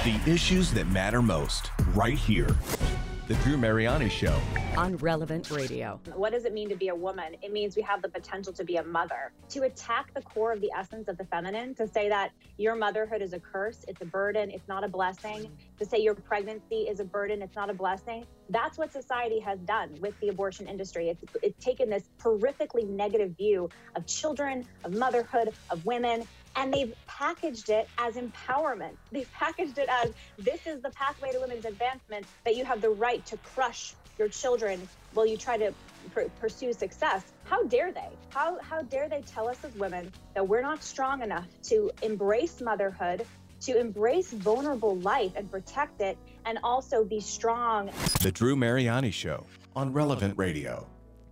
The issues that matter most, right here. The Drew Mariani Show. On Relevant Radio. What does it mean to be a woman? It means we have the potential to be a mother. To attack the core of the essence of the feminine, to say that your motherhood is a curse, it's a burden, it's not a blessing, to say your pregnancy is a burden, it's not a blessing. That's what society has done with the abortion industry. It's taken this horrifically negative view of children, of motherhood, of women, and they've packaged it as empowerment. They've packaged it as this is the pathway to women's advancement, that you have the right to crush your children while you try to pursue success. How dare they? How dare they tell us as women that we're not strong enough to embrace motherhood, to embrace vulnerable life and protect it, and also be strong. The Drew Mariani Show on Relevant Radio.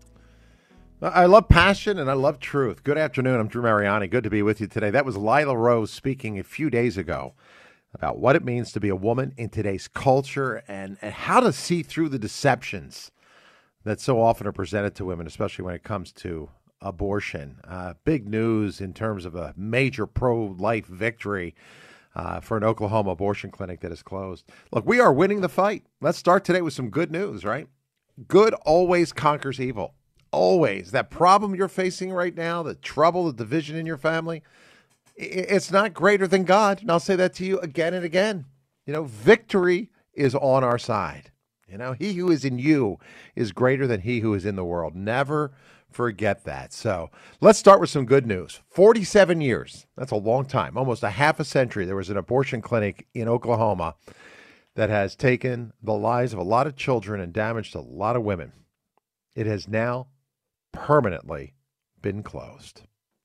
I love passion and I love truth. Good afternoon. I'm Drew Mariani. Good to be with you today. That was Lila Rose speaking a few days ago about what it means to be a woman in today's culture and how to see through the deceptions that so often are presented to women, especially when it comes to abortion. Big news in terms of a major pro-life victory for an Oklahoma abortion clinic that is closed. Look, we are winning the fight. Let's start today with some good news, right? Good always conquers evil. Always. That problem you're facing right now, the trouble, the division in your family, it's not greater than God. And I'll say that to you again and again. You know, victory is on our side. You know, he who is in you is greater than he who is in the world. Never forget that. So let's start with some good news. 47 years. That's a long time. Almost a half a century. There was an abortion clinic in Oklahoma that has taken the lives of a lot of children and damaged a lot of women. It has now permanently been closed.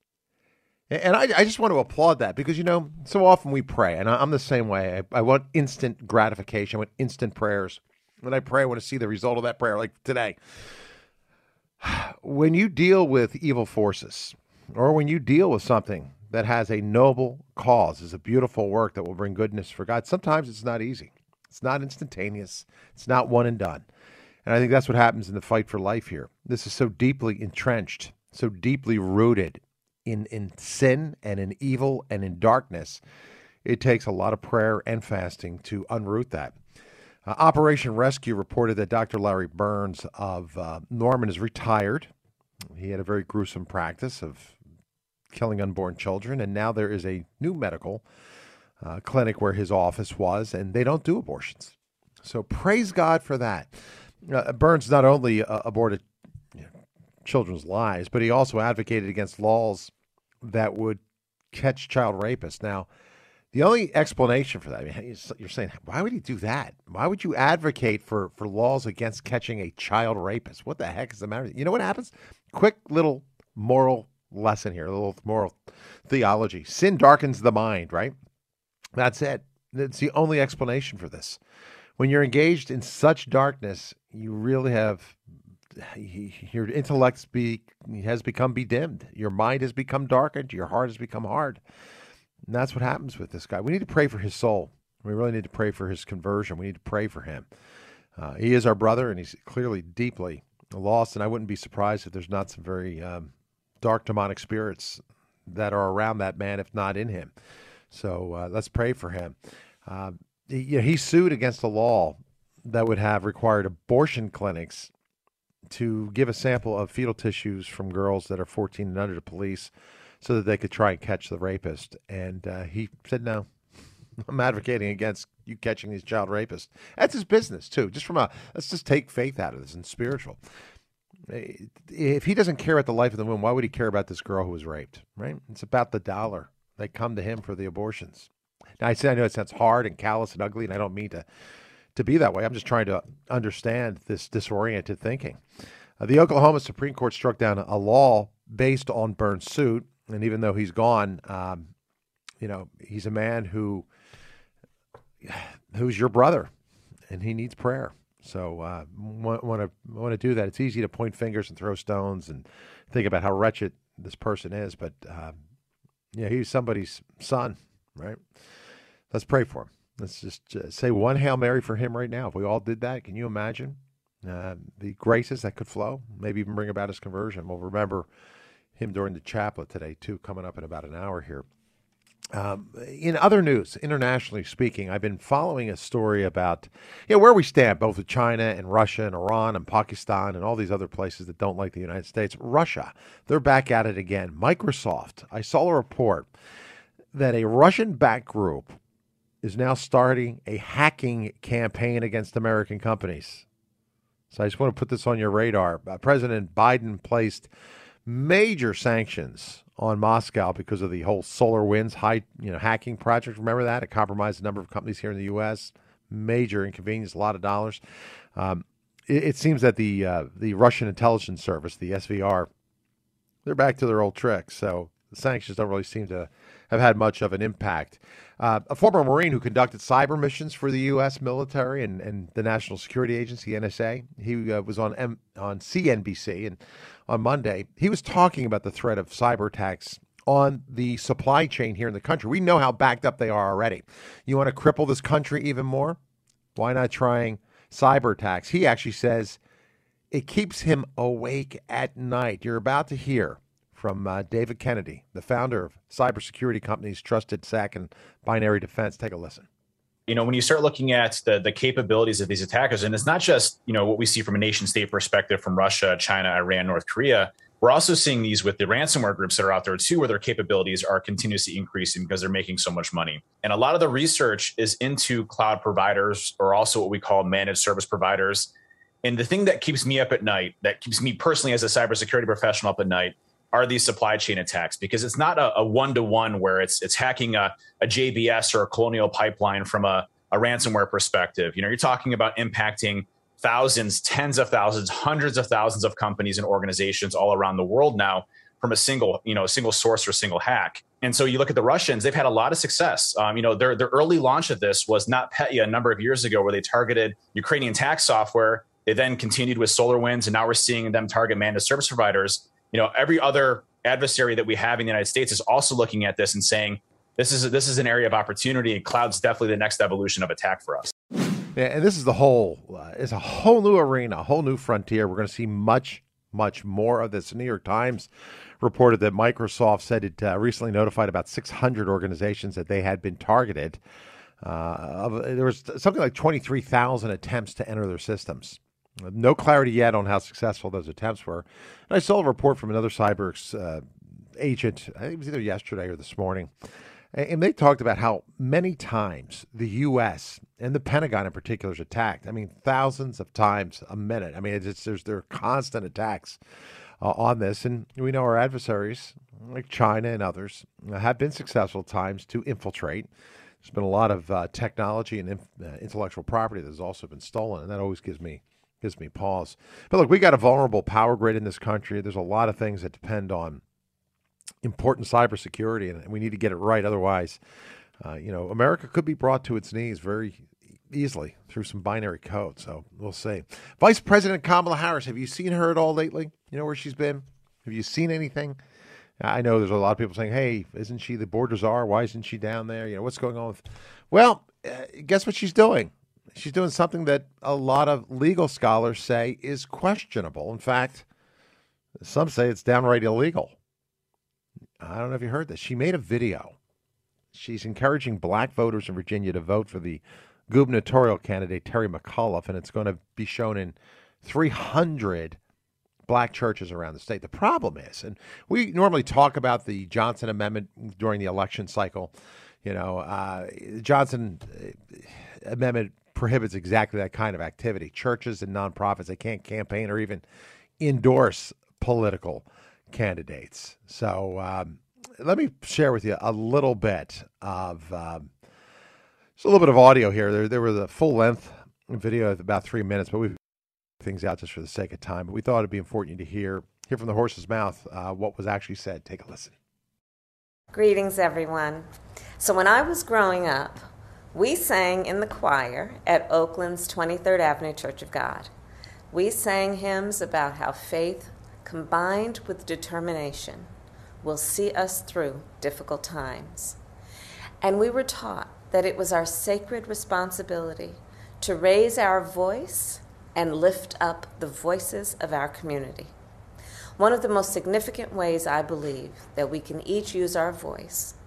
And I just want to applaud that because, you know, so often we pray, and I'm the same way. I want instant gratification. I want instant prayers. When I pray, I want to see the result of that prayer, like today. When you deal with evil forces, or when you deal with something that has a noble cause, is a beautiful work that will bring goodness for God, sometimes it's not easy. It's not instantaneous. It's not one and done. And I think that's what happens in the fight for life here. This is so deeply entrenched, so deeply rooted in sin and in evil and in darkness. It takes a lot of prayer and fasting to unroot that. Operation Rescue reported that Dr. Larry Burns of Norman is retired. He had a very gruesome practice of killing unborn children, and now there is a new medical clinic where his office was, and they don't do abortions. So praise God for that. Burns not only aborted children's lives, but he also advocated against laws that would catch child rapists. Now, the only explanation for that, I mean, you're saying, why would he do that? Why would you advocate for laws against catching a child rapist? What the heck is the matter? You know what happens? Quick little moral lesson here, a little moral theology. Sin darkens the mind, right? That's it. That's the only explanation for this. When you're engaged in such darkness, you really have, your intellect has become bedimmed. Your mind has become darkened. Your heart has become hard. And that's what happens with this guy. We need to pray for his soul. We really need to pray for his conversion. We need to pray for him. He is our brother, and he's clearly deeply lost, and I wouldn't be surprised if there's not some very dark demonic spirits that are around that man, if not in him. So let's pray for him. He sued against a law that would have required abortion clinics to give a sample of fetal tissues from girls that are 14 and under to police so that they could try and catch the rapist. And he said, no, I'm advocating against you catching these child rapists. That's his business, too. Let's just take faith out of this and spiritual. If he doesn't care about the life of the woman, why would he care about this girl who was raped, right? It's about the dollar. They come to him for the abortions. Now, I know it sounds hard and callous and ugly, and I don't mean to be that way. I'm just trying to understand this disoriented thinking. The Oklahoma Supreme Court struck down a law based on Burns' suit, and even though he's gone, he's a man who's your brother, and he needs prayer. So want to do that. It's easy to point fingers and throw stones and think about how wretched this person is, but he's somebody's son, right? Let's pray for him. Let's just say one Hail Mary for him right now. If we all did that, can you imagine the graces that could flow? Maybe even bring about his conversion. We'll remember him during the chaplet today, too, coming up in about an hour here. In other news, internationally speaking, I've been following a story about where we stand, both with China and Russia and Iran and Pakistan and all these other places that don't like the United States. Russia, they're back at it again. Microsoft, I saw a report that a Russian-backed group is now starting a hacking campaign against American companies. So I just want to put this on your radar. President Biden placed major sanctions on Moscow because of the whole SolarWinds hacking project. Remember that? It compromised a number of companies here in the U.S. Major inconvenience, a lot of dollars. It seems that the Russian intelligence service, the SVR, they're back to their old tricks. So the sanctions don't really seem to have had much of an impact. A former Marine who conducted cyber missions for the U.S. military and the National Security Agency, NSA, he was on CNBC, and on Monday, he was talking about the threat of cyber attacks on the supply chain here in the country. We know how backed up they are already. You want to cripple this country even more? Why not trying cyber attacks? He actually says it keeps him awake at night. You're about to hear from David Kennedy, the founder of cybersecurity companies Trusted Sec and Binary Defense. Take a listen. When you start looking at the capabilities of these attackers, and it's not just, what we see from a nation state perspective from Russia, China, Iran, North Korea, we're also seeing these with the ransomware groups that are out there too, where their capabilities are continuously increasing because they're making so much money. And a lot of the research is into cloud providers, or also what we call managed service providers. And the thing that keeps me up at night, that keeps me personally as a cybersecurity professional up at night, are these supply chain attacks, because it's not a one-to-one where it's hacking a JBS or a Colonial Pipeline from a ransomware perspective. You're talking about impacting thousands, tens of thousands, hundreds of thousands of companies and organizations all around the world now from a single source or single hack. And so you look at the Russians, they've had a lot of success. Their early launch of this was NotPetya a number of years ago, where they targeted Ukrainian tax software. They then continued with SolarWinds, and now we're seeing them target managed service providers. Every other adversary that we have in the United States is also looking at this and saying, this is an area of opportunity, and cloud's definitely the next evolution of attack for us. Yeah, and this is it's a whole new arena, a whole new frontier. We're going to see much, much more of this. The New York Times reported that Microsoft said it recently notified about 600 organizations that they had been targeted. There was something like 23,000 attempts to enter their systems. No clarity yet on how successful those attempts were. And I saw a report from another cyber agent, I think it was either yesterday or this morning, and they talked about how many times the U.S. and the Pentagon in particular is attacked. I mean, thousands of times a minute. I mean, there are constant attacks on this. And we know our adversaries, like China and others, have been successful at times to infiltrate. There's been a lot of technology and intellectual property that has also been stolen, and that always gives me pause. But look, we got a vulnerable power grid in this country. There's a lot of things that depend on important cybersecurity, and we need to get it right. Otherwise, America could be brought to its knees very easily through some binary code. So we'll see. Vice President Kamala Harris, have you seen her at all lately? You know where she's been? Have you seen anything? I know there's a lot of people saying, hey, isn't she the border czar? Why isn't she down there? What's going on with... Well, guess what she's doing? She's doing something that a lot of legal scholars say is questionable. In fact, some say it's downright illegal. I don't know if you heard this. She made a video. She's encouraging black voters in Virginia to vote for the gubernatorial candidate, Terry McAuliffe, and it's going to be shown in 300 black churches around the state. The problem is, and we normally talk about the Johnson Amendment during the election cycle, Johnson Amendment prohibits exactly that kind of activity. Churches and nonprofits, they can't campaign or even endorse political candidates. So let me share with you a little bit of just a little bit of audio here. There was a full-length video of about 3 minutes, but we've things out just for the sake of time. But we thought it'd be important to hear from the horse's mouth what was actually said. Take a listen. Greetings, everyone. So when I was growing up, we sang in the choir at Oakland's 23rd Avenue Church of God. We sang hymns about how faith combined with determination will see us through difficult times. And we were taught that it was our sacred responsibility to raise our voice and lift up the voices of our community. One of the most significant ways I believe that we can each use our voice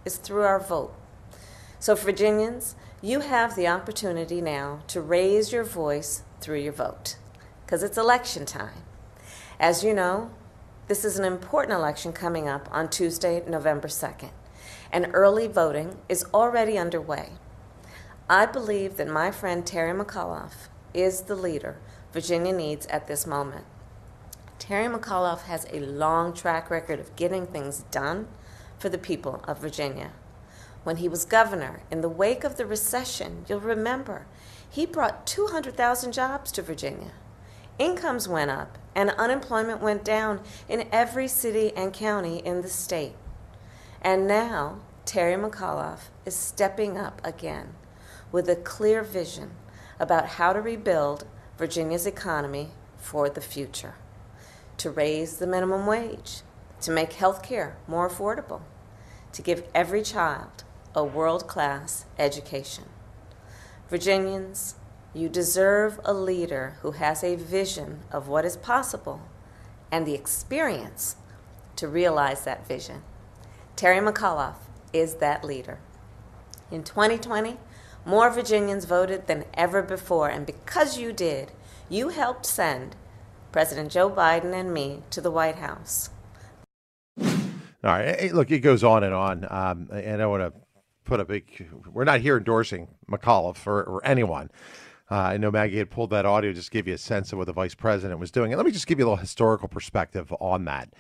is through our vote. So Virginians, you have the opportunity now to raise your voice through your vote, because it's election time. As you know, this is an important election coming up on Tuesday, November 2nd, and early voting is already underway. I believe that my friend Terry McAuliffe is the leader Virginia needs at this moment. Terry McAuliffe has a long track record of getting things done for the people of Virginia. When he was governor, in the wake of the recession, you'll remember, he brought 200,000 jobs to Virginia. Incomes went up and unemployment went down in every city and county in the state. And now, Terry McAuliffe is stepping up again with a clear vision about how to rebuild Virginia's economy for the future, to raise the minimum wage, to make health care more affordable, to give every child a world-class education. Virginians, you deserve a leader who has a vision of what is possible and the experience to realize that vision. Terry McAuliffe is that leader. In 2020, more Virginians voted than ever before, and because you did, you helped send President Joe Biden and me to the White House. All right. Hey, look, it goes on. And I want to put a big, we're not here endorsing McAuliffe or anyone. I know Maggie had pulled that audio just to give you a sense of what the vice president was doing. And let me just give you a little historical perspective on that.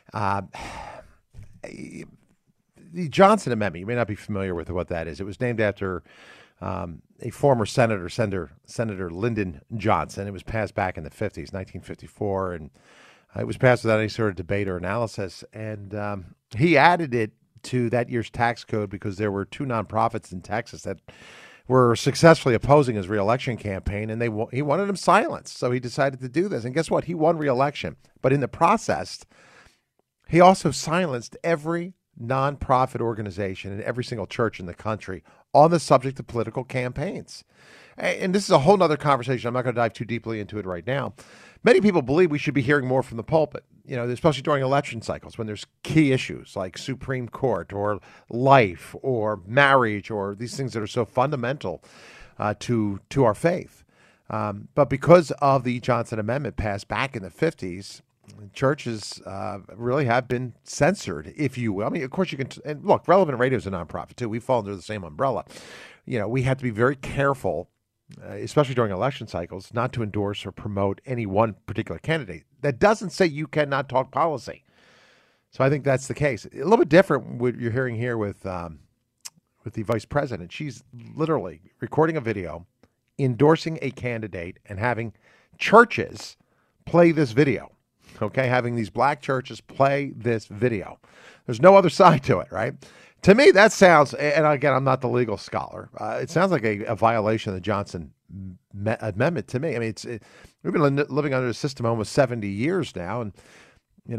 The Johnson Amendment, you may not be familiar with what that is. It was named after a former Senator Lyndon Johnson. It was passed back in the 50s, 1954, and it was passed without any sort of debate or analysis. And he added it to that year's tax code because there were two nonprofits in Texas that were successfully opposing his reelection campaign, and he wanted him silenced. So he decided to do this. And guess what? He won reelection. But in the process, he also silenced every nonprofit organization and every single church in the country on the subject of political campaigns. And this is a whole nother conversation. I'm not going to dive too deeply into it right now. Many people believe we should be hearing more from the pulpit, especially during election cycles when there's key issues like Supreme Court or life or marriage or these things that are so fundamental to our faith. But because of the Johnson Amendment passed back in the 50s, churches really have been censored, if you will. I mean, of course, you can. And look, Relevant Radio is a nonprofit, too. We fall under the same umbrella. We have to be very careful, especially during election cycles, not to endorse or promote any one particular candidate. That doesn't say you cannot talk policy. So I think that's the case. A little bit different what you're hearing here with the vice president. She's literally recording a video, endorsing a candidate, and having churches play this video. Okay, having these black churches play this video. There's no other side to it, right? To me, that sounds, and again, I'm not the legal scholar, it sounds like a violation of the Johnson Amendment to me. I mean, we've been living under a system almost 70 years now, and, I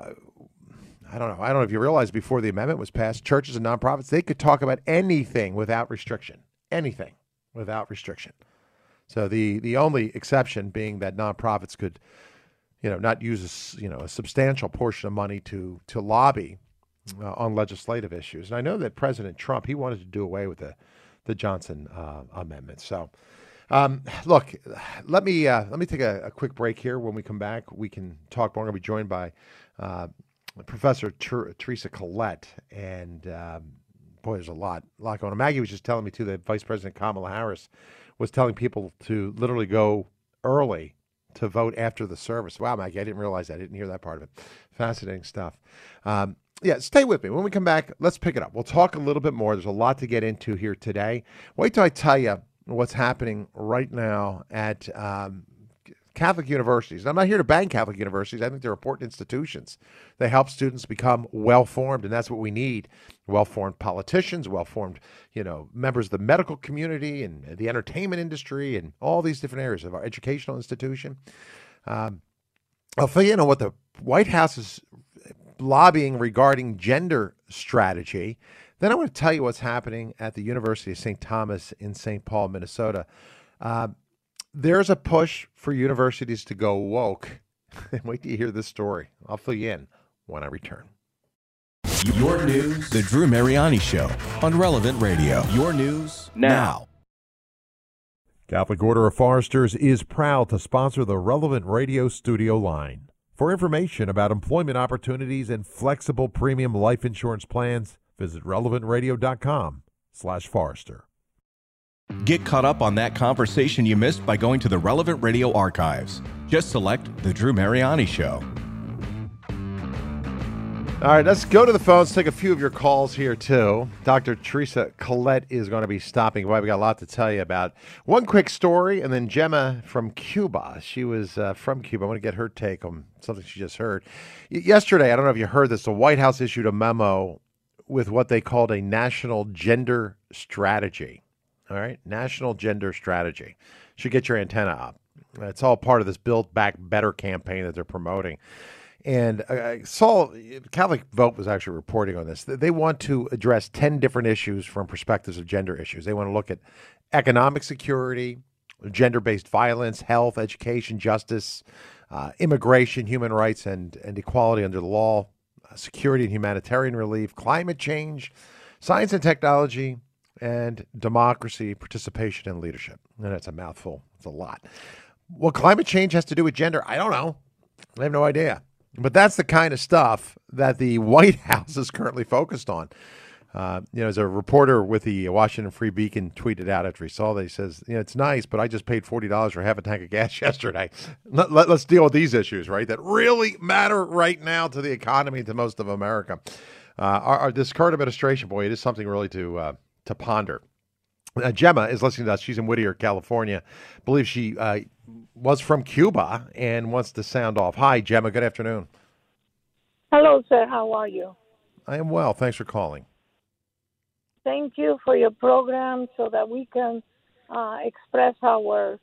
don't know if you realize before the amendment was passed, churches and nonprofits, they could talk about anything without restriction. Anything without restriction. So the only exception being that nonprofits could not use a substantial portion of money to lobby on legislative issues. And I know that President Trump, he wanted to do away with the Johnson Amendment. So, look, let me take a quick break here. When we come back, we can talk more. I'm going to be joined by Professor Teresa Collette. And boy, there's a lot going on. Maggie was just telling me, too, that Vice President Kamala Harris was telling people to literally go early to vote after the service. Wow, Maggie, I didn't realize that. I didn't hear that part of it. Fascinating stuff. Stay with me. When we come back, let's pick it up. We'll talk a little bit more. There's a lot to get into here today. Wait till I tell you what's happening right now at Catholic universities. And I'm not here to bang Catholic universities. I think they're important institutions. They help students become well-formed, and that's what we need. Well-formed politicians, well-formed, members of the medical community and the entertainment industry and all these different areas of our educational institution. I'll fill you in on what the White House is lobbying regarding gender strategy. Then I want to tell you what's happening at the University of St. Thomas in St. Paul, Minnesota. There's a push for universities to go woke. Wait till you hear this story. I'll fill you in when I return. Your news. The Drew Mariani Show on Relevant Radio. Your news now. Catholic Order of Foresters is proud to sponsor the Relevant Radio studio line. For information about employment opportunities and flexible premium life insurance plans, visit relevantradio.com/Forester. Get caught up on that conversation you missed by going to the Relevant Radio archives. Just select The Drew Mariani Show. All right, let's go to the phones, take a few of your calls here, too. Dr. Teresa Collette is going to be stopping by. We got a lot to tell you about. One quick story, and then Gemma from Cuba. She was from Cuba. I want to get her take on something she just heard. Yesterday, I don't know if you heard this, the White House issued a memo with what they called a national gender strategy. All right, national gender strategy. Should get your antenna up. It's all part of this Build Back Better campaign that they're promoting. And I saw Catholic Vote was actually reporting on this. They want to address 10 different issues from perspectives of gender issues. They want to look at economic security, gender-based violence, health, education, justice, immigration, human rights, and equality under the law, security and humanitarian relief, climate change, science and technology, and democracy, participation, and leadership. And that's a mouthful. It's a lot. What climate change has to do with gender, I don't know. I have no idea. But that's the kind of stuff that the White House is currently focused on. As a reporter with the Washington Free Beacon tweeted out after he saw that, he says, it's nice, but I just paid $40 for half a tank of gas yesterday. Let's deal with these issues, right, that really matter right now to the economy and to most of America. This current administration, boy, it is something really to ponder. Gemma is listening to us. She's in Whittier, California. I believe she was from Cuba and wants to sound off. Hi, Gemma. Good afternoon. Hello, sir. How are you? I am well. Thanks for calling. Thank you for your program so that we can express our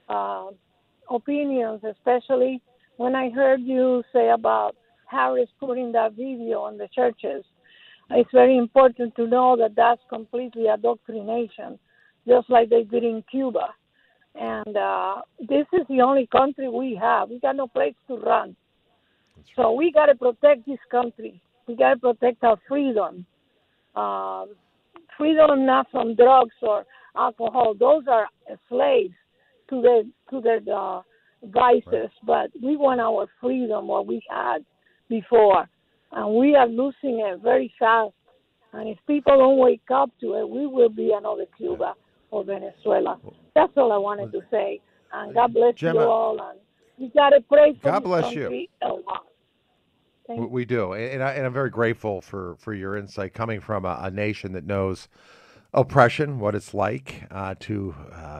opinions, especially when I heard you say about Harris putting that video on the churches. It's very important to know that that's completely indoctrination, just like they did in Cuba. And this is the only country we have. We got no place to run. So we got to protect this country. We got to protect our freedom. Freedom not from drugs or alcohol. Those are slaves to their vices. But we want our freedom, what we had before. And we are losing it very fast. And if people don't wake up to it, we will be another Cuba or Venezuela. That's all I wanted to say. And God bless Gemma, you all. And we got to pray for God this bless country a lot. We do. And I'm very grateful for your insight coming from a nation that knows oppression, what it's like to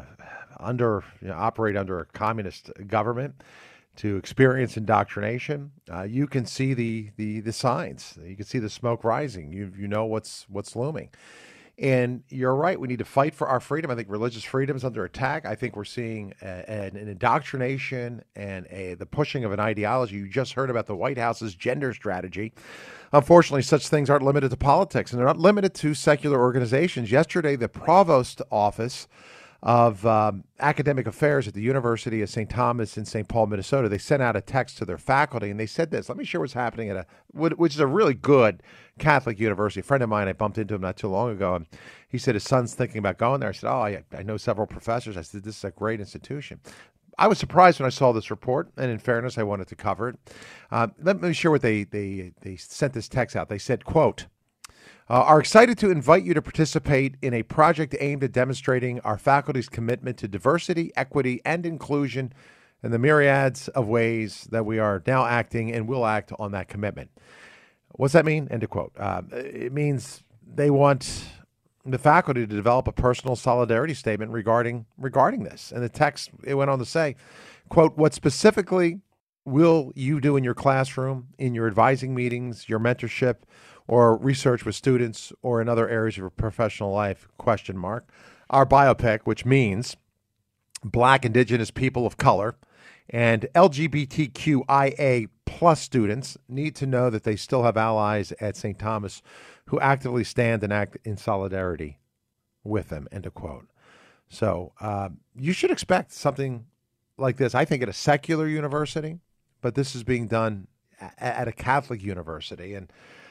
operate under a communist government, to experience indoctrination. You can see the signs. You can see the smoke rising. You know what's looming. And you're right. We need to fight for our freedom. I think religious freedom is under attack. I think we're seeing an indoctrination and the pushing of an ideology. You just heard about the White House's gender strategy. Unfortunately, such things aren't limited to politics, and they're not limited to secular organizations. Yesterday, the provost office of academic affairs at the University of St. Thomas in St. Paul, Minnesota, they sent out a text to their faculty, and they said this. Let me share what's happening at which is a really good Catholic university. A friend of mine, I bumped into him not too long ago, and he said his son's thinking about going there. I said, I know several professors. I said, this is a great institution. I was surprised when I saw this report, and in fairness, I wanted to cover it. Let me share what they sent this text out. They said, quote, are excited to invite you to participate in a project aimed at demonstrating our faculty's commitment to diversity, equity, and inclusion, and the myriads of ways that we are now acting and will act on that commitment. What's that mean? End of quote. It means they want the faculty to develop a personal solidarity statement regarding this. And the text, it went on to say, quote, what specifically will you do in your classroom, in your advising meetings, your mentorship, or research with students, or in other areas of your professional life, ? Our biopic, which means Black, Indigenous, people of color, and LGBTQIA plus students need to know that they still have allies at St. Thomas who actively stand and act in solidarity with them, end of quote. So you should expect something like this, I think, at a secular university, but this is being done at a Catholic university. And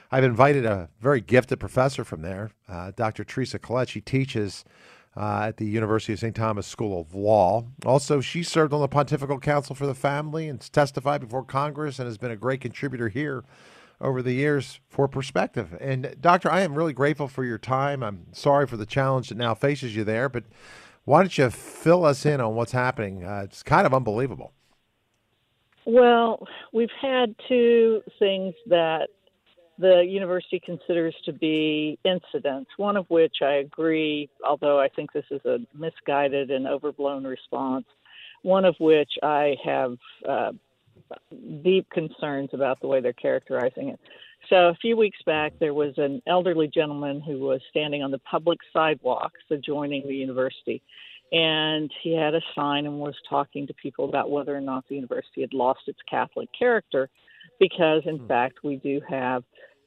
I've invited a very gifted professor from there, Dr. Teresa Collette. She teaches at the University of St. Thomas School of Law. Also, she served on the Pontifical Council for the Family and testified before Congress and has been a great contributor here over the years for perspective. And, Doctor, I am really grateful for your time. I'm sorry for the challenge that now faces you there, but why don't you fill us in on what's happening? It's kind of unbelievable. Well, we've had two things that the university considers to be incidents, one of which I agree, although I think this is a misguided and overblown response, one of which I have deep concerns about the way they're characterizing it. So a few weeks back, there was an elderly gentleman who was standing on the public sidewalks adjoining the university, and he had a sign and was talking to people about whether or not the university had lost its Catholic character, because, in fact, we do have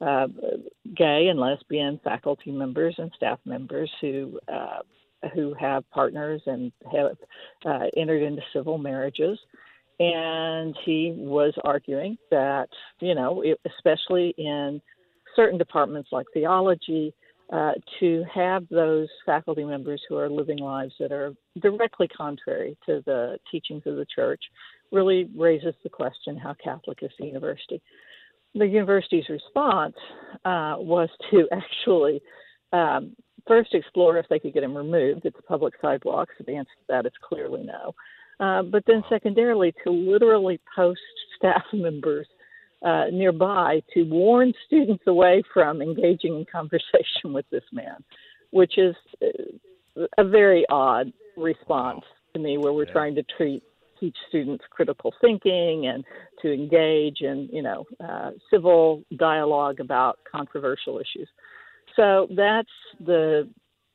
gay and lesbian faculty members and staff members who have partners and have entered into civil marriages. And he was arguing that, especially in certain departments like theology, to have those faculty members who are living lives that are directly contrary to the teachings of the church really raises the question, how Catholic is the university? The university's response was to actually first explore if they could get him removed. It's a public sidewalk, so the answer to that is clearly no. But then secondarily, to literally post staff members nearby to warn students away from engaging in conversation with this man, which is a very odd response to me, where we're trying to teach students critical thinking and to engage in, civil dialogue about controversial issues. So that's the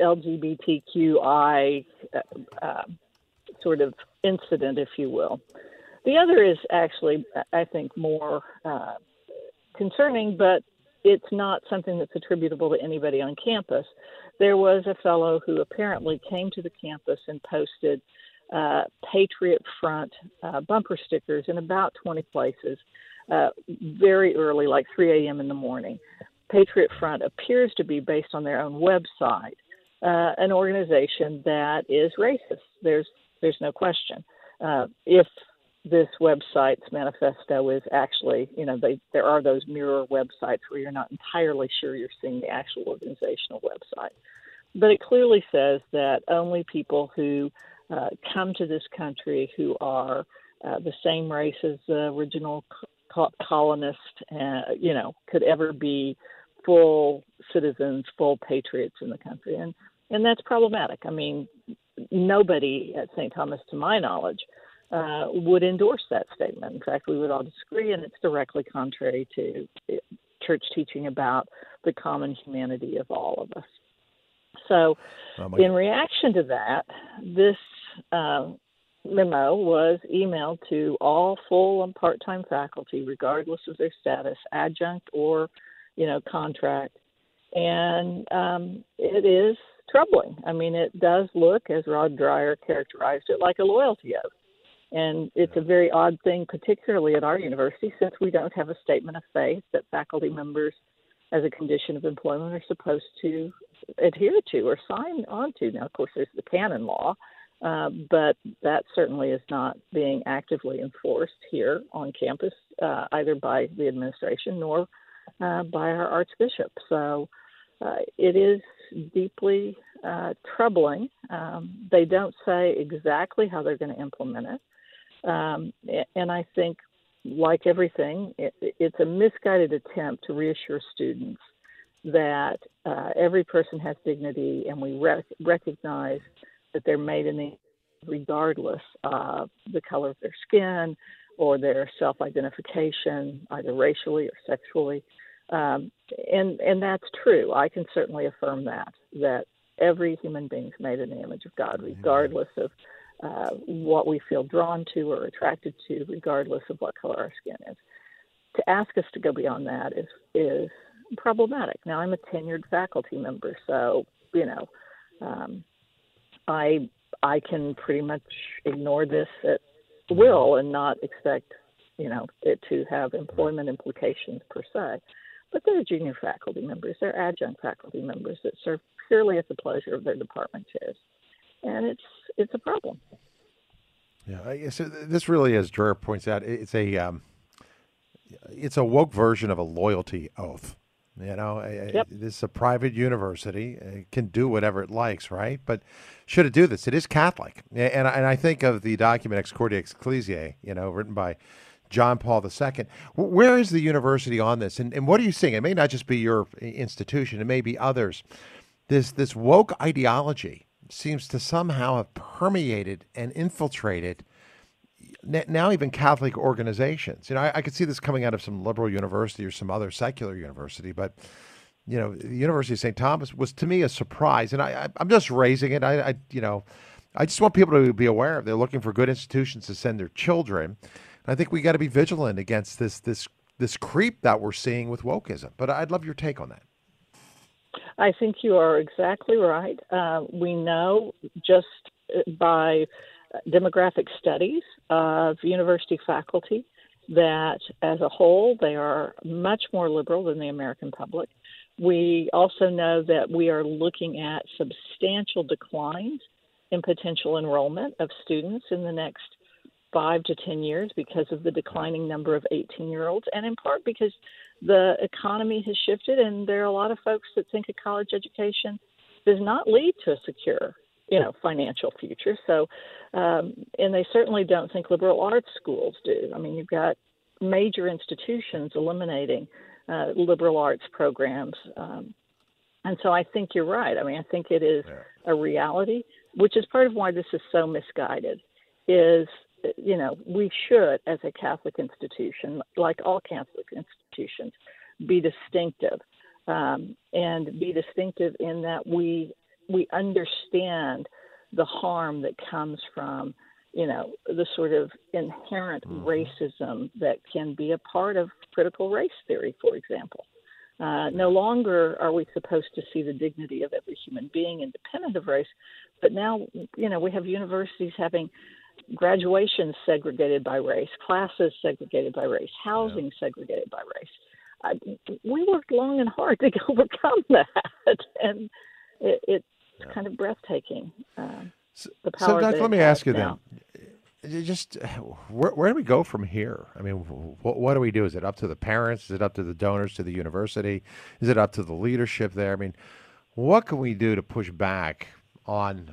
LGBTQI sort of incident, if you will. The other is actually, I think, more concerning, but it's not something that's attributable to anybody on campus. There was a fellow who apparently came to the campus and posted Patriot Front bumper stickers in about 20 places very early, like 3 a.m. in the morning. Patriot Front appears to be, based on their own website, an organization that is racist. There's no question. If this website's manifesto is actually, there are those mirror websites where you're not entirely sure you're seeing the actual organizational website. But it clearly says that only people who come to this country who are the same race as the original colonists, could ever be full citizens, full patriots in the country. And that's problematic. I mean, nobody at St. Thomas, to my knowledge, would endorse that statement. In fact, we would all disagree, and it's directly contrary to church teaching about the common humanity of all of us. So in reaction to that, this memo was emailed to all full and part-time faculty, regardless of their status, adjunct or, contract. And it is troubling. I mean, it does look, as Rod Dreyer characterized it, like a loyalty oath. And it's a very odd thing, particularly at our university, since we don't have a statement of faith that faculty members, as a condition of employment, are supposed to adhere to or sign on to. Now, of course, there's the canon law, but that certainly is not being actively enforced here on campus, either by the administration nor by our archbishop. So it is deeply troubling. They don't say exactly how they're going to implement it. And I think, like everything, it's a misguided attempt to reassure students that every person has dignity, and we recognize that they're made in the regardless of the color of their skin or their self-identification, either racially or sexually. And that's true. I can certainly affirm that every human being is made in the image of God, regardless of what we feel drawn to or attracted to, regardless of what color our skin is. To ask us to go beyond that is problematic. Now, I'm a tenured faculty member, so, I can pretty much ignore this at will and not expect, it to have employment implications per se. but they're junior faculty members, they're adjunct faculty members that serve purely at the pleasure of their department chairs. And it's a problem. Yeah, so this really, as Dreher points out, it's a woke version of a loyalty oath. Yep. This is a private university. It can do whatever it likes, right? But should it do this? It is Catholic. And I think of the document Ex Corde Ecclesiae, written by John Paul II. Where is the university on this? And what are you seeing? It may not just be your institution. It may be others. This woke ideology seems to somehow have permeated and infiltrated now even Catholic organizations. I could see this coming out of some liberal university or some other secular university, but the University of St. Thomas was to me a surprise, and I'm just raising it. I just want people to be aware. They're looking for good institutions to send their children. And I think we got to be vigilant against this creep that we're seeing with wokeism. But I'd love your take on that. I think you are exactly right. We know just by demographic studies of university faculty that as a whole they are much more liberal than the American public. We also know that we are looking at substantial declines in potential enrollment of students in the next 5 to 10 years because of the declining number of 18-year-olds, and in part because the economy has shifted and there are a lot of folks that think a college education does not lead to a secure financial future. So, and they certainly don't think liberal arts schools do. I mean, you've got major institutions eliminating liberal arts programs. And so I think you're right. I mean, I think it is a reality, which is part of why this is so misguided, is, we should, as a Catholic institution, like all Catholic institutions, be distinctive, and be distinctive in that we understand the harm that comes from, the sort of inherent racism that can be a part of critical race theory, for example. No longer are we supposed to see the dignity of every human being independent of race, but now, we have universities having graduations segregated by race, classes segregated by race, housing segregated by race. We worked long and hard to overcome that, and it's kind of breathtaking. The power. So, Doc, let me ask you then. Just where do we go from here? I mean, what do we do? Is it up to the parents? Is it up to the donors to the university? Is it up to the leadership there? I mean, what can we do to push back on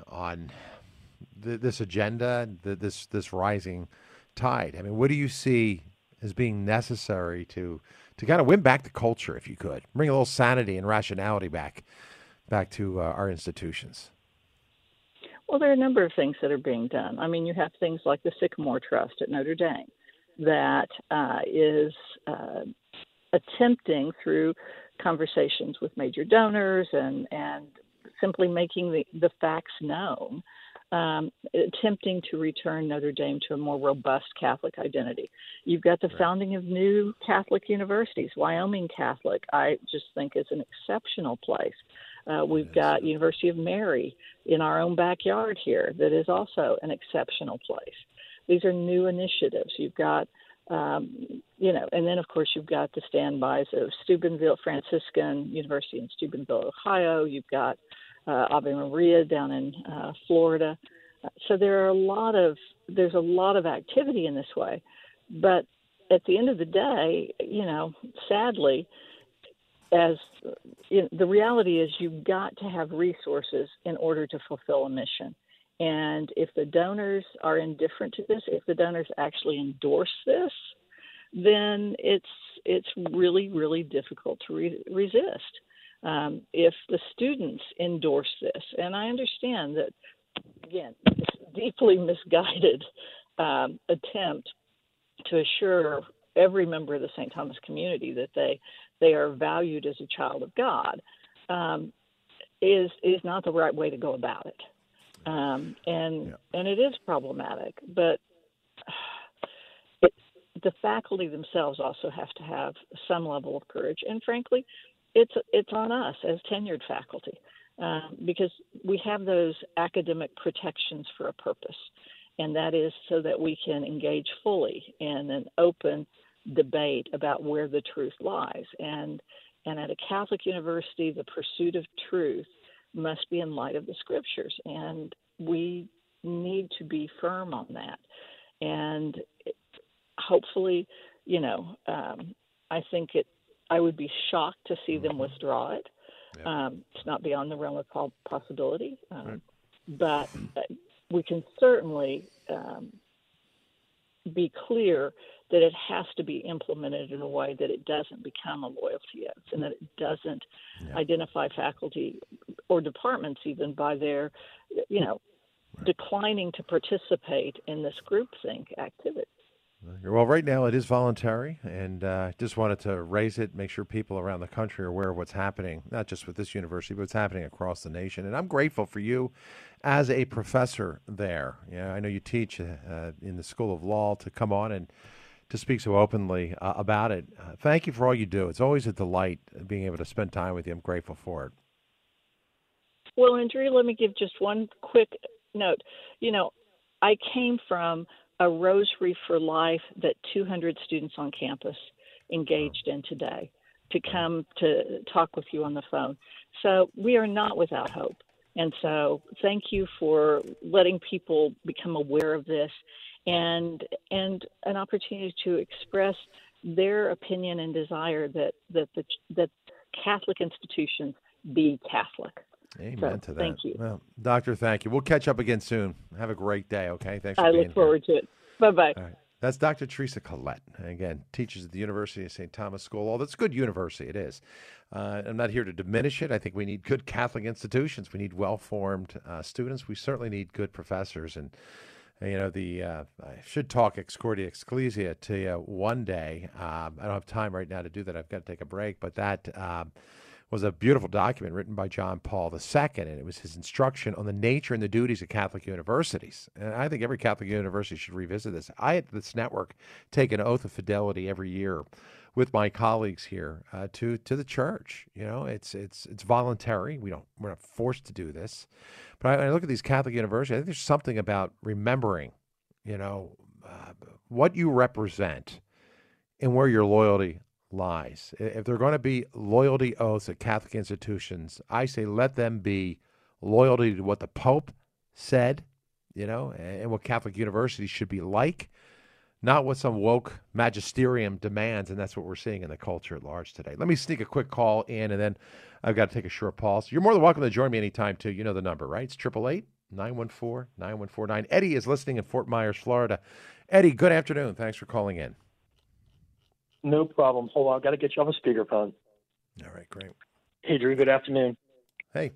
this agenda, this rising tide? I mean, what do you see as being necessary to kind of win back the culture, if you could, bring a little sanity and rationality back to our institutions? Well, there are a number of things that are being done. I mean, you have things like the Sycamore Trust at Notre Dame that is attempting through conversations with major donors and simply making the facts known, attempting to return Notre Dame to a more robust Catholic identity. You've got the founding of new Catholic universities. Wyoming Catholic, I just think, is an exceptional place. We've got University of Mary in our own backyard here that is also an exceptional place. These are new initiatives. You've got, and then, of course, you've got the standbys of Steubenville Franciscan University in Steubenville, Ohio. You've got Ave Maria down in Florida. So there's a lot of activity in this way. But at the end of the day, sadly, the reality is you've got to have resources in order to fulfill a mission. And if the donors are indifferent to this, if the donors actually endorse this, then it's really, really difficult to resist. If the students endorse this, and I understand that, again, it's a deeply misguided attempt to assure every member of the St. Thomas community that they are valued as a child of God, is not the right way to go about it. And it is problematic, but the faculty themselves also have to have some level of courage. And frankly, it's on us as tenured faculty, because we have those academic protections for a purpose, and that is so that we can engage fully in an open debate about where the truth lies. And And at a Catholic university, the pursuit of truth must be in light of the scriptures. And we need to be firm on that. And hopefully, I think I would be shocked to see them withdraw it. Yeah. It's not beyond the realm of possibility. Right. But we can certainly be clear that it has to be implemented in a way that it doesn't become a loyalty oath and that it doesn't identify faculty or departments even by their, declining to participate in this groupthink activity. Well, right now it is voluntary, and just wanted to raise it, make sure people around the country are aware of what's happening, not just with this university, but what's happening across the nation. And I'm grateful for you as a professor there. I know you teach in the School of Law, to come on and to speak so openly about it. Thank you for all you do. It's always a delight being able to spend time with you. I'm grateful for it. Well, Andrea, let me give just one quick note. I came from a Rosary for Life that 200 students on campus engaged in today to come to talk with you on the phone. So we are not without hope. And so thank you for letting people become aware of this and an opportunity to express their opinion and desire that Catholic institutions be Catholic. Amen to that. Thank you. Well, Doctor, thank you. We'll catch up again soon. Have a great day, okay? Thanks for being here. I look forward to it. Bye-bye. All right. That's Dr. Teresa Collette. Again, teaches at the University of St. Thomas School. Although it's a good university, it is. I'm not here to diminish it. I think we need good Catholic institutions. We need well-formed students. We certainly need good professors. And, I should talk Excordia Ecclesia to you one day. I don't have time right now to do that. I've got to take a break. But that was a beautiful document written by John Paul II, and it was his instruction on the nature and the duties of Catholic universities. And I think every Catholic university should revisit this. I, at this network, take an oath of fidelity every year with my colleagues here to the church. It's voluntary. We're not forced to do this. But I look at these Catholic universities. I think there's something about remembering, what you represent and where your loyalty lies. If they're going to be loyalty oaths at Catholic institutions, I say let them be loyalty to what the Pope said, and what Catholic universities should be like, not what some woke magisterium demands, and that's what we're seeing in the culture at large today. Let me sneak a quick call in, and then I've got to take a short pause. You're more than welcome to join me anytime, too. You know the number, right? It's 888-914-9149. Eddie is listening in Fort Myers, Florida. Eddie, good afternoon. Thanks for calling in. No problem. Hold on. I've got to get you off a speakerphone. All right, great. Hey, Drew. Good afternoon. Hey.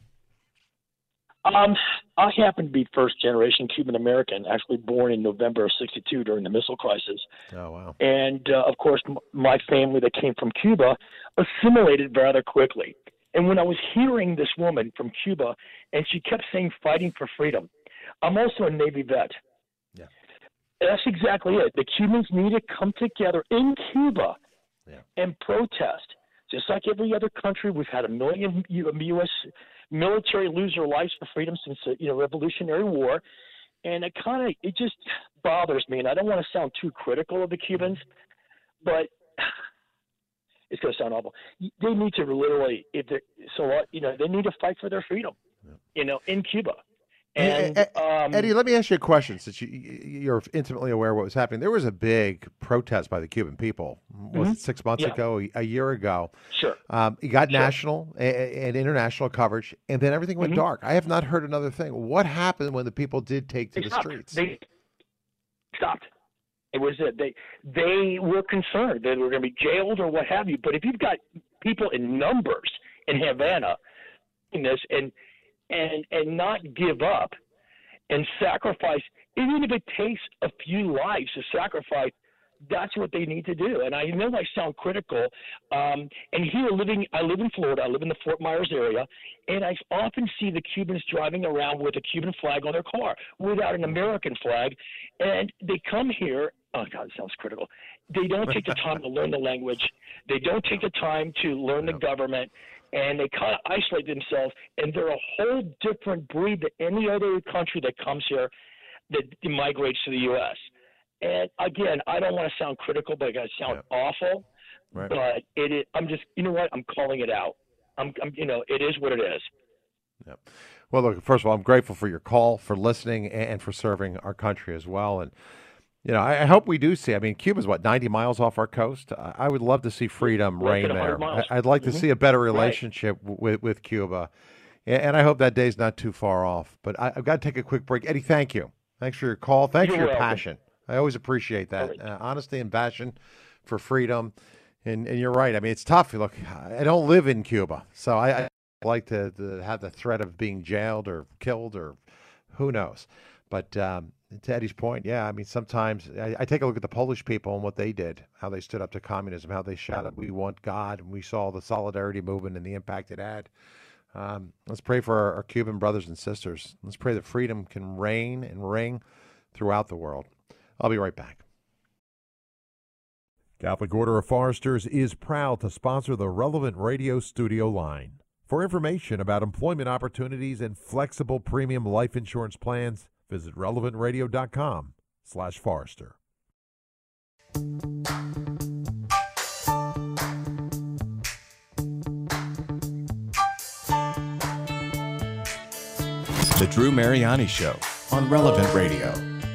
I happen to be first-generation Cuban-American, actually born in November of '62 during the missile crisis. Oh, wow. And, of course, my family that came from Cuba assimilated rather quickly. And when I was hearing this woman from Cuba, and she kept saying fighting for freedom, I'm also a Navy vet. That's exactly it. The Cubans need to come together in Cuba and protest. Just like every other country, we've had 1 million U.S. military lose their lives for freedom since the Revolutionary War, and it just bothers me. And I don't want to sound too critical of the Cubans, but it's going to sound awful. They need to literally, they need to fight for their freedom, in Cuba. And, Eddie, let me ask you a question, since you're intimately aware of what was happening. There was a big protest by the Cuban people, was it 6 months ago, a year ago? Sure. You got national and international coverage, and then everything went dark. I have not heard another thing. What happened when the people did take to the streets? They stopped. It was they were concerned that they were going to be jailed or what have you. But if you've got people in numbers in Havana in this and not give up and sacrifice, even if it takes a few lives to sacrifice, that's what they need to do. And I know I sound critical. And here, I live in Florida. I live in the Fort Myers area, and I often see the Cubans driving around with a Cuban flag on their car without an American flag. And they come here. Oh, God, it sounds critical. They don't take the time to learn the language. They don't take the time to learn the government. And they kind of isolate themselves, and they're a whole different breed than any other country that comes here that migrates to the U.S. And again, I don't want to sound critical, but I sound awful. Right. But it is, I'm just, you know what? I'm calling it out. It is what it is. Yeah. Well, look, first of all, I'm grateful for your call, for listening, and for serving our country as well. And, I hope we do see. I mean, Cuba's, 90 miles off our coast? I would love to see freedom reign there. I'd like to see a better relationship with Cuba. And I hope that day's not too far off. But I've got to take a quick break. Eddie, thank you. Thanks for your call. Thanks for your passion. I always appreciate that. Honesty and passion for freedom. And you're right. I mean, it's tough. Look, I don't live in Cuba, so I like to have the threat of being jailed or killed or who knows. But to Eddie's point, yeah, I mean, sometimes I take a look at the Polish people and what they did, how they stood up to communism, how they shouted, "We want God," and we saw the solidarity movement and the impact it had. Let's pray for our Cuban brothers and sisters. Let's pray that freedom can reign and ring throughout the world. I'll be right back. Catholic Order of Foresters is proud to sponsor the Relevant Radio studio line. For information about employment opportunities and flexible premium life insurance plans, visit relevantradio.com/Forester. The Drew Mariani Show on Relevant Radio.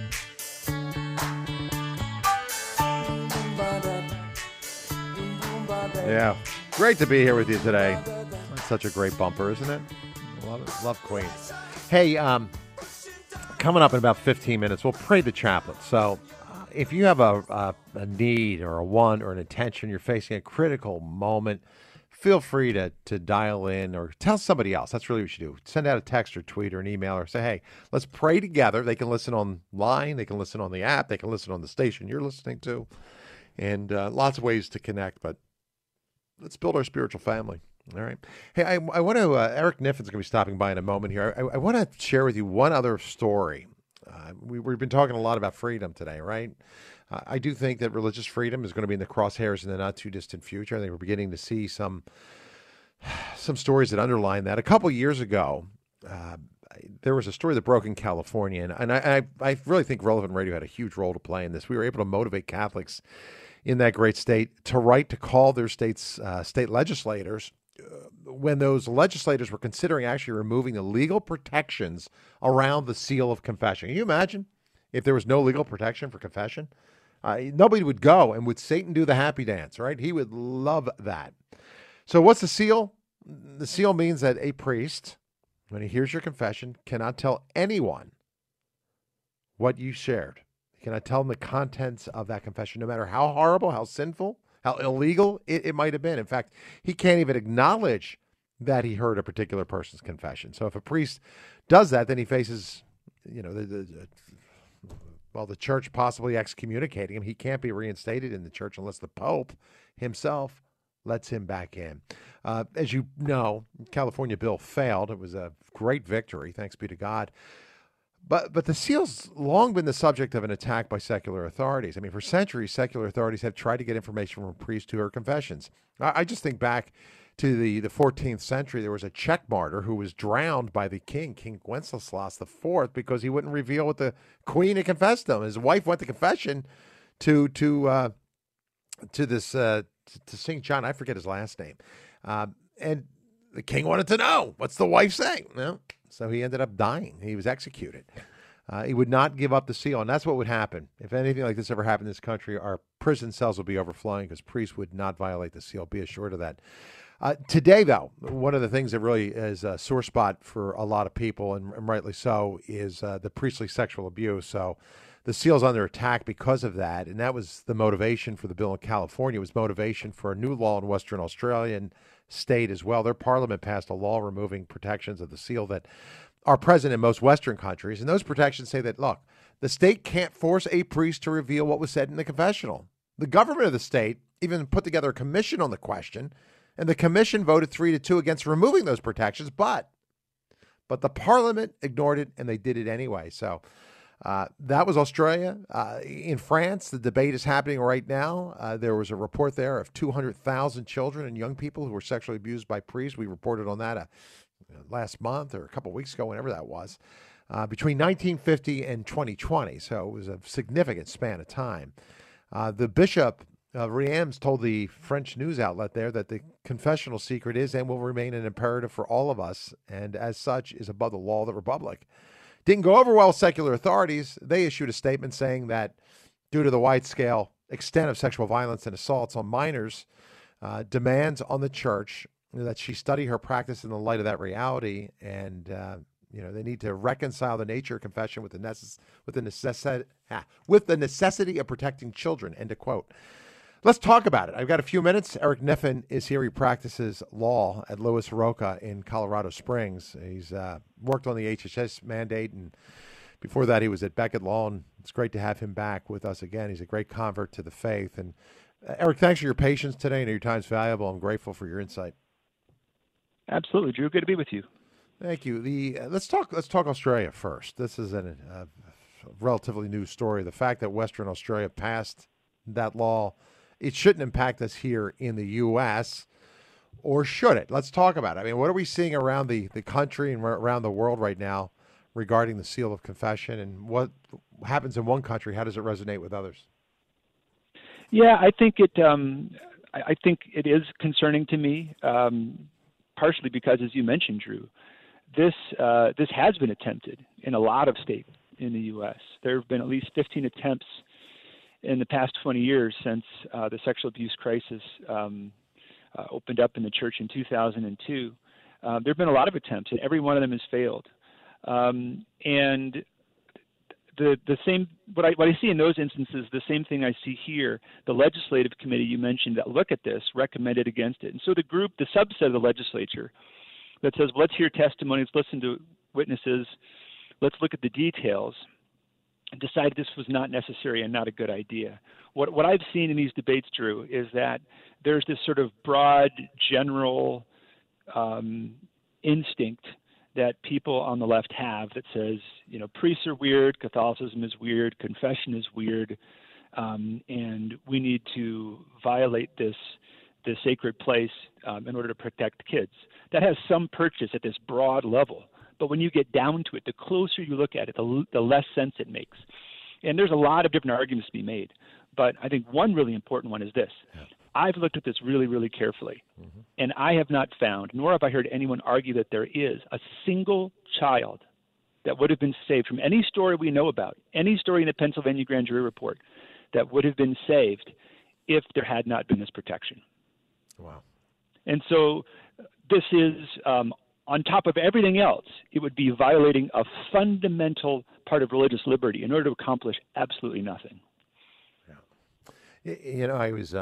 Yeah, great to be here with you today. That's such a great bumper, isn't it? Love Queen. Hey, coming up in about 15 minutes, we'll pray the chaplet. So if you have a need or a want or an intention, you're facing a critical moment, feel free to dial in or tell somebody else. That's really what you do. Send out a text or tweet or an email or say, hey, let's pray together. They can listen online. They can listen on the app. They can listen on the station you're listening to. And lots of ways to connect, but let's build our spiritual family. All right. Hey, I want to, Eric Niffin's going to be stopping by in a moment here. I want to share with you one other story. We've been talking a lot about freedom today, right? I do think that religious freedom is going to be in the crosshairs in the not too distant future. I think we're beginning to see some stories that underline that. A couple years ago, there was a story that broke in California, and I really think Relevant Radio had a huge role to play in this. We were able to motivate Catholics in that great state to call their state's state legislators when those legislators were considering actually removing the legal protections around the seal of confession. Can you imagine if there was no legal protection for confession? Nobody would go, and would Satan do the happy dance, right? He would love that. So what's the seal? The seal means that a priest, when he hears your confession, cannot tell anyone what you shared. He cannot tell them the contents of that confession, no matter how horrible, how sinful, how illegal it might have been. In fact, he can't even acknowledge that he heard a particular person's confession. So if a priest does that, then he faces, the church possibly excommunicating him. He can't be reinstated in the church unless the Pope himself lets him back in. As you know, California bill failed. It was a great victory, thanks be to God. But the seal's long been the subject of an attack by secular authorities. I mean, for centuries, secular authorities have tried to get information from priests who heard confessions. I just think back to the 14th century. There was a Czech martyr who was drowned by the king, King Wenceslas IV, because he wouldn't reveal what the queen had confessed to him. His wife went to confession to St. John. I forget his last name. And the king wanted to know, what's the wife saying? So he ended up dying. He was executed. He would not give up the seal, and that's what would happen. If anything like this ever happened in this country, our prison cells would be overflowing because priests would not violate the seal. Be assured of that. Today, though, one of the things that really is a sore spot for a lot of people, and rightly so, is the priestly sexual abuse. So the seal's under attack because of that, and that was the motivation for the bill in California. It was motivation for a new law in Western Australian state as well. Their parliament passed a law removing protections of the seal that are present in most Western countries. And those protections say that, look, the state can't force a priest to reveal what was said in the confessional. The government of the state even put together a commission on the question, and the commission voted 3-2 against removing those protections, but the parliament ignored it, and they did it anyway. So that was Australia. In France, the debate is happening right now. There was a report there of 200,000 children and young people who were sexually abused by priests. We reported on that last month or a couple of weeks ago, whenever that was, between 1950 and 2020. So it was a significant span of time. The bishop Riems told the French news outlet there that the confessional secret is and will remain an imperative for all of us, and as such is above the law of the Republic. Didn't go over well with secular authorities. They issued a statement saying that due to the wide-scale extent of sexual violence and assaults on minors, demands on the church that she study her practice in the light of that reality, and they need to reconcile the nature of confession with the necessity of protecting children. End of quote. Let's talk about it. I've got a few minutes. Eric Kniffen is here. He practices law at Lewis Roca in Colorado Springs. He's worked on the HHS mandate, and before that he was at Beckett Law, and it's great to have him back with us again. He's a great convert to the faith. And Eric, thanks for your patience today, and your time's valuable. I'm grateful for your insight. Absolutely, Drew. Good to be with you. Thank you. Let's talk Australia first. This is a relatively new story. The fact that Western Australia passed that law, it shouldn't impact us here in the U.S., or should it? Let's talk about it. I mean, what are we seeing around the country and around the world right now regarding the seal of confession, and what happens in one country? How does it resonate with others? Yeah, I think it is concerning to me, partially because, as you mentioned, Drew, this has been attempted in a lot of states in the U.S. There have been at least 15 attempts in the past 20 years since the sexual abuse crisis opened up in the church in 2002. There have been a lot of attempts, and every one of them has failed. And the same, what I see in those instances, the same thing I see here. The legislative committee you mentioned that look at this recommended against it. And so the subset of the legislature that says, well, let's hear testimonies, listen to witnesses, let's look at the details, decided this was not necessary and not a good idea. What I've seen in these debates, Drew, is that there's this sort of broad, general instinct that people on the left have that says, priests are weird, Catholicism is weird, confession is weird, and we need to violate this sacred place in order to protect kids. That has some purchase at this broad level. But when you get down to it, the closer you look at it, the less sense it makes. And there's a lot of different arguments to be made. But I think one really important one is this. Yeah. I've looked at this really, really carefully, and I have not found, nor have I heard anyone argue that there is a single child that would have been saved from any story we know about, any story in the Pennsylvania grand jury report that would have been saved if there had not been this protection. Wow. And so this is, on top of everything else, it would be violating a fundamental part of religious liberty in order to accomplish absolutely nothing. Yeah.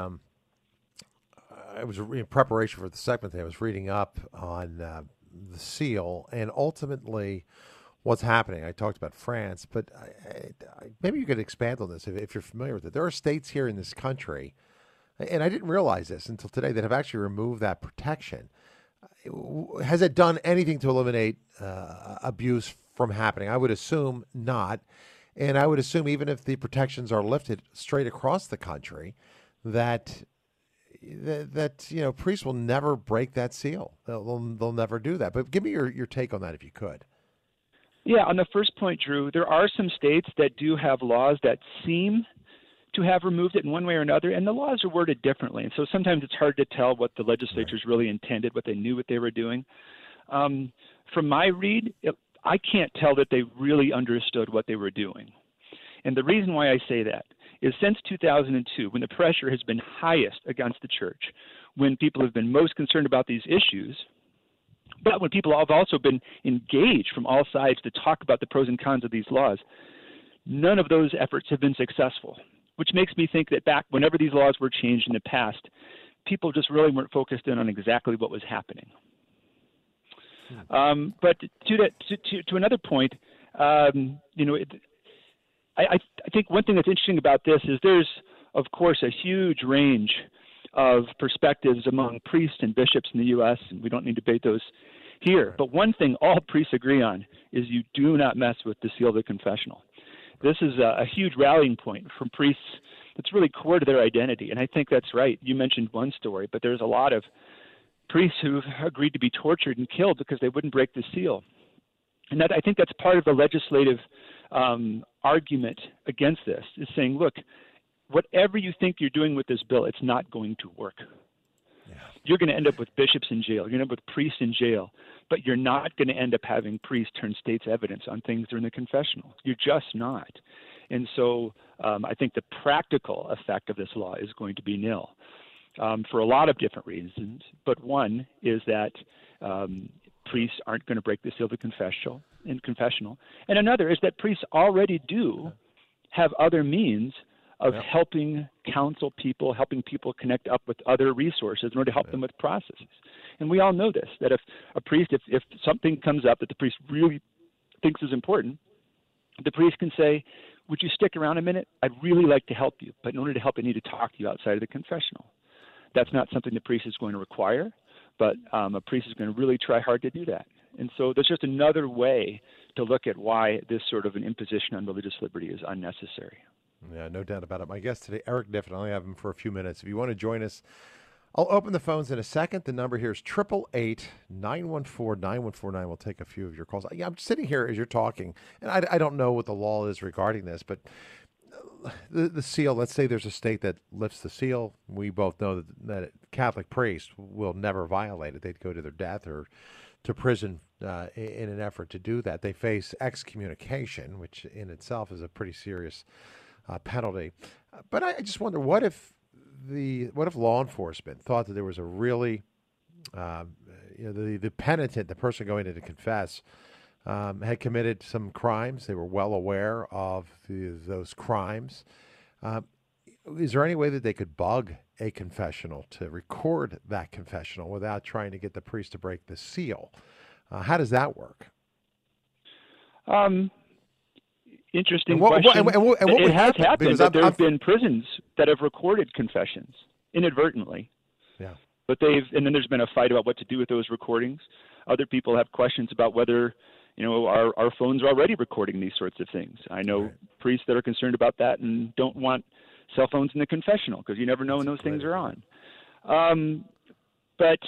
I was in preparation for the segment today. I was reading up on the seal and ultimately what's happening. I talked about France, but maybe you could expand on this if you're familiar with it. There are states here in this country, and I didn't realize this until today, that have actually removed that protection. Has it done anything to eliminate abuse from happening? I would assume not. And I would assume even if the protections are lifted straight across the country, that priests will never break that seal. They'll never do that. But give me your take on that if you could. Yeah, on the first point, Drew, there are some states that do have laws that seem to have removed it in one way or another, and the laws are worded differently. And so sometimes it's hard to tell what the legislatures really intended, what they knew what they were doing. From my read, I can't tell that they really understood what they were doing. And the reason why I say that is since 2002, when the pressure has been highest against the church, when people have been most concerned about these issues, but when people have also been engaged from all sides to talk about the pros and cons of these laws, none of those efforts have been successful, which makes me think that back whenever these laws were changed in the past, people just really weren't focused in on exactly what was happening. But to another point, I think one thing that's interesting about this is there's, of course, a huge range of perspectives among priests and bishops in the U.S., and we don't need to debate those here. But one thing all priests agree on is you do not mess with the seal of the confessional. This is a huge rallying point from priests that's really core to their identity, and I think that's right. You mentioned one story, but there's a lot of priests who've agreed to be tortured and killed because they wouldn't break the seal. And I think that's part of the legislative argument against this, is saying, look, whatever you think you're doing with this bill, it's not going to work. You're going to end up with bishops in jail. You're going to end up with priests in jail. But you're not going to end up having priests turn state's evidence on things that are in the confessional. You're just not. And so I think the practical effect of this law is going to be nil for a lot of different reasons. But one is that priests aren't going to break the seal of the confessional. And another is that priests already do have other means of helping counsel people, helping people connect up with other resources in order to help them with processes. And we all know this, that if a priest, if something comes up that the priest really thinks is important, the priest can say, would you stick around a minute? I'd really like to help you, but in order to help, I need to talk to you outside of the confessional. That's not something the priest is going to require, but a priest is going to really try hard to do that. And so there's just another way to look at why this sort of an imposition on religious liberty is unnecessary. Yeah, no doubt about it. My guest today, Eric Kniffen. I only have him for a few minutes. If you want to join us, I'll open the phones in a second. The number here is 888-914-9149. We'll take a few of your calls. Yeah, I'm sitting here as you're talking, and I don't know what the law is regarding this, but the seal, let's say there's a state that lifts the seal. We both know that Catholic priests will never violate it. They'd go to their death or to prison in an effort to do that. They face excommunication, which in itself is a pretty serious penalty. But I just wonder, what if law enforcement thought that there was a really, the penitent, the person going in to confess, had committed some crimes. They were well aware of those crimes. Is there any way that they could bug a confessional to record that confessional without trying to get the priest to break the seal? How does that work? Interesting question. It has happened that there have been prisons that have recorded confessions inadvertently. Yeah. But and then there's been a fight about what to do with those recordings. Other people have questions about whether, our phones are already recording these sorts of things. I know priests that are concerned about that and don't want cell phones in the confessional because you never know when those things are on. I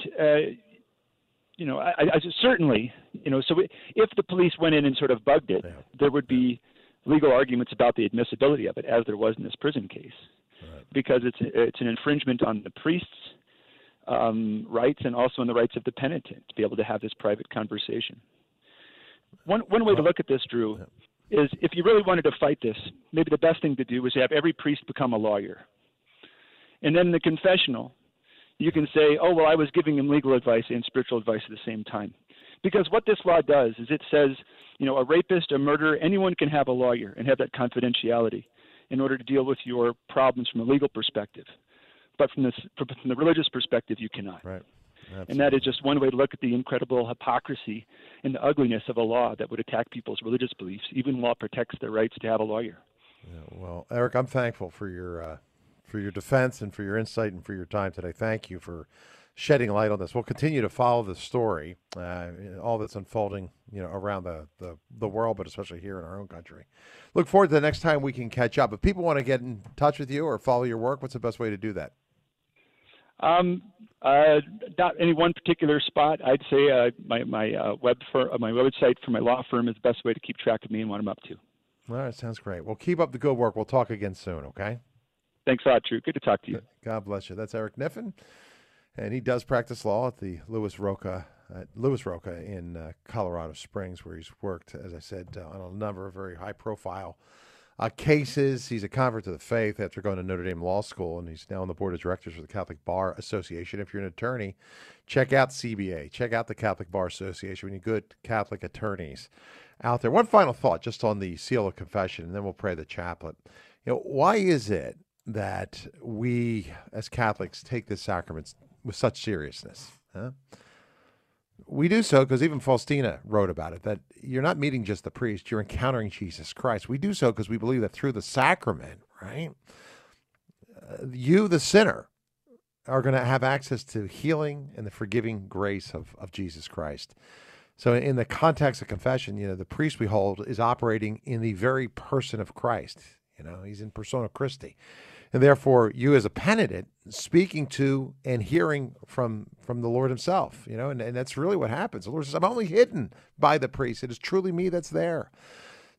certainly, so if the police went in and sort of bugged it, there would be legal arguments about the admissibility of it, as there was in this prison case, because it's an infringement on the priest's rights and also on the rights of the penitent to be able to have this private conversation. One way to look at this, Drew, is if you really wanted to fight this, maybe the best thing to do is to have every priest become a lawyer. And then in the confessional, you can say, oh, well, I was giving him legal advice and spiritual advice at the same time. Because what this law does is it says, a rapist, a murderer, anyone can have a lawyer and have that confidentiality in order to deal with your problems from a legal perspective. But from the religious perspective, you cannot. Right. Absolutely. And that is just one way to look at the incredible hypocrisy and the ugliness of a law that would attack people's religious beliefs, even while it protects their rights to have a lawyer. Yeah, well, Eric, I'm thankful for your defense and for your insight and for your time today. Thank you for shedding light on this. We'll continue to follow the story, all that's unfolding, around the world, but especially here in our own country. Look forward to the next time we can catch up. If people want to get in touch with you or follow your work, what's the best way to do that? Not any one particular spot. I'd say my website for my law firm is the best way to keep track of me and what I'm up to. All right, sounds great. Well, keep up the good work. We'll talk again soon, okay? Thanks a lot, Drew. Good to talk to you. God bless you. That's Eric Kniffen, and he does practice law at the Louis Rocha in Colorado Springs, where he's worked, as I said, on a number of very high-profile cases. He's a convert to the faith after going to Notre Dame Law School, and he's now on the board of directors for the Catholic Bar Association. If you're an attorney, check out CBA. Check out the Catholic Bar Association. We need good Catholic attorneys out there. One final thought just on the seal of confession, and then we'll pray the chaplet. Why is it that we as Catholics take this sacrament with such seriousness? Huh? We do so because even Faustina wrote about it, that you're not meeting just the priest, you're encountering Jesus Christ. We do so because we believe that through the sacrament, right, you, the sinner, are going to have access to healing and the forgiving grace of Jesus Christ. So in the context of confession, the priest we hold is operating in the very person of Christ. He's in persona Christi. And therefore, you as a penitent, speaking to and hearing from the Lord himself, and that's really what happens. The Lord says, I'm only hidden by the priest. It is truly me that's there.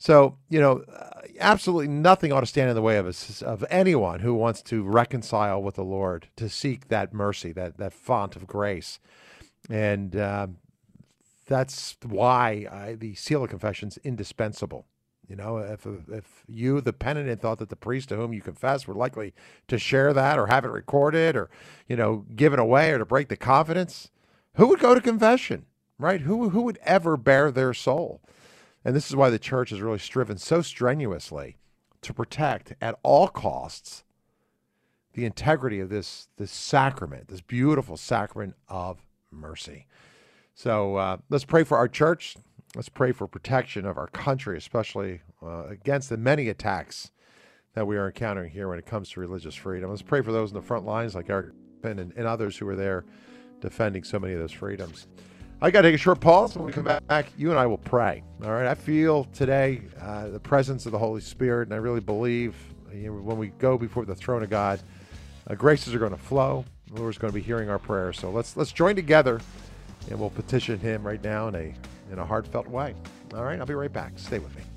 So, absolutely nothing ought to stand in the way of anyone who wants to reconcile with the Lord, to seek that mercy, that font of grace. And that's why the seal of confession is indispensable. If you, the penitent, thought that the priest to whom you confess were likely to share that or have it recorded or, given away or to break the confidence, who would go to confession, right? Who would ever bare their soul? And this is why the church has really striven so strenuously to protect at all costs the integrity of this sacrament, this beautiful sacrament of mercy. So let's pray for our church. Let's pray for protection of our country, especially against the many attacks that we are encountering here when it comes to religious freedom. Let's pray for those in the front lines like Eric and others who are there defending so many of those freedoms. I got to take a short pause. When we come back, you and I will pray. All right. I feel today the presence of the Holy Spirit, and I really believe when we go before the throne of God, graces are going to flow. The Lord's going to be hearing our prayers. So let's join together, and we'll petition Him right now in a heartfelt way. All right. I'll be right back. Stay with me.